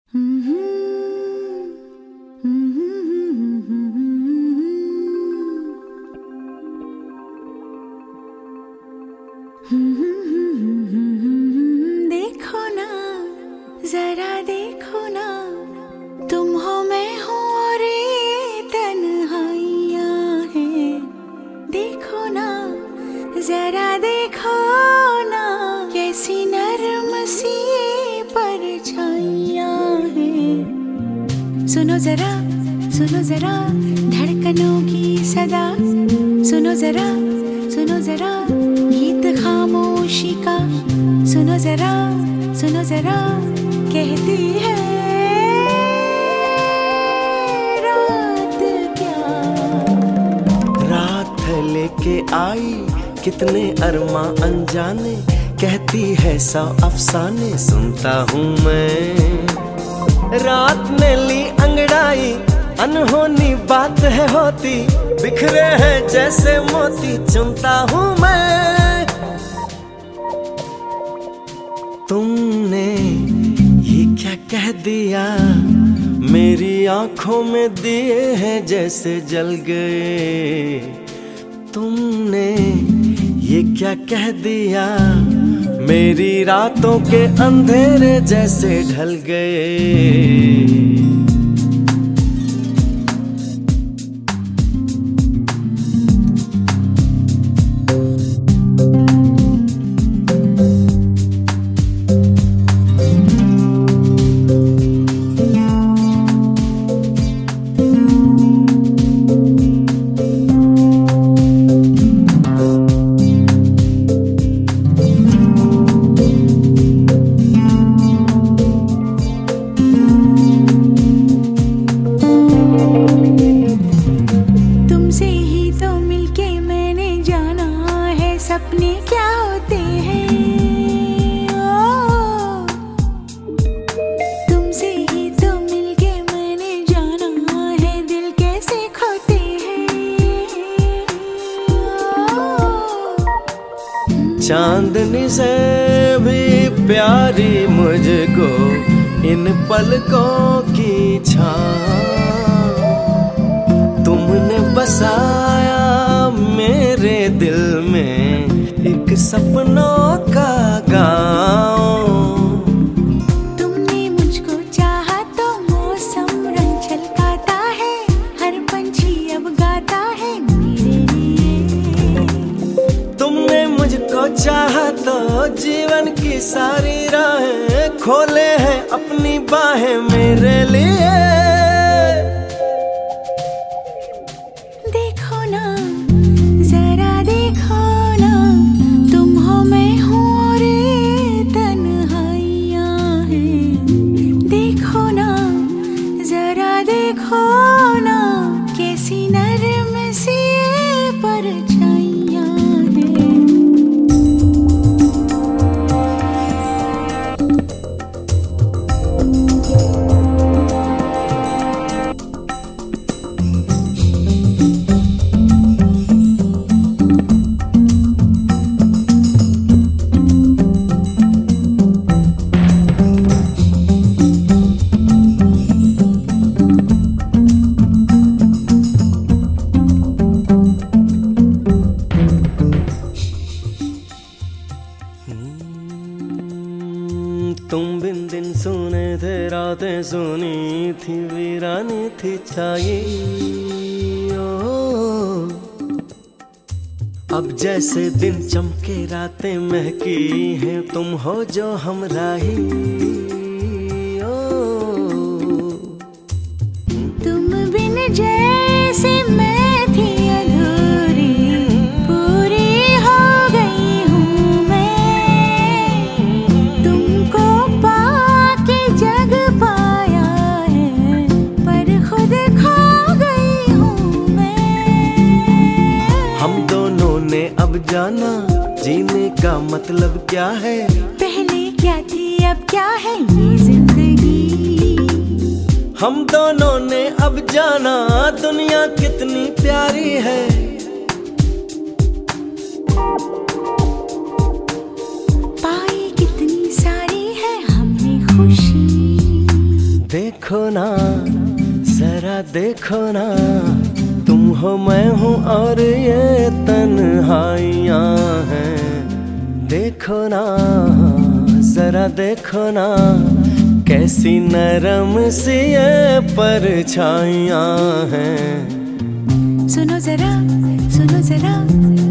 देखो ना, जरा देखो ना, तुम हो मैं हूँ और ये तन्हाइयाँ हैं। देखो ना, जरा देखो ना, कैसी नरम सी परछाइयाँ हैं। सुनो जरा धड़कनों की सदा, सुनो जरा गीत खामोशी का, सुनो जरा कहती है रात क्या। रात लेके आई कितने अरमा अनजाने, कहती है सौ अफसाने सुनता हूँ मैं। रात ने ली अंगड़ाई, अनहोनी बात है होती, बिखरे हैं जैसे मोती चुनता हूँ मैं। तुमने ये क्या कह दिया, मेरी आंखों में दिए हैं जैसे जल गए। तुमने ये क्या कह दिया, मेरी रातों के अंधेरे जैसे ढल गए। सपने क्या होते हैं, ओ तुमसे ही तो मिलके मैंने जाना है दिल कैसे खोते हैं। चांदनी से भी प्यारी मुझको इन पलकों की छाँव, तुमने बसाया मेरे दिल में एक सपनों का गाँव। तुमने मुझको चाहा तो मौसम रंग छलकाता है, हर पंछी अब गाता है मेरे लिए। तुमने मुझको चाहा तो जीवन की सारी राहें खोले हैं अपनी बाहें मेरे लिए। देखो ना, जरा देखो ना, तुम हो मैं हूँ और ये तन्हाइयाँ हैं। देखो ना, जरा देखो ना, कैसी नरम सी परछाइयाँ हैं। तुम बिन दिन सुने थे, रातें सुनी थी, वीरानी थी छाई। ओ अब जैसे दिन चमके रातें महकी हैं, तुम हो जो हमराही। तुम बिन जैसे मैं थी अधूरी, पूरी हो गई हूँ मैं। तुमको पाके जग पाया है, पर खुद खो गई हूँ मैं। हम दोनों ने अब जाना जीने का मतलब क्या है, पहले क्या थी अब क्या है ये जिंदगी। हम दोनों ने अब जाना दुनिया कितनी प्यारी है। पाई कितनी सारी है हमने खुशी, देखो ना, जरा देखो ना, तुम हो मैं हूँ और ये तन्हाइयाँ हैं। देखो ना, जरा देखो ना, कैसी नरम सी ये परछाइयाँ हैं। सुनो जरा, सुनो जरा,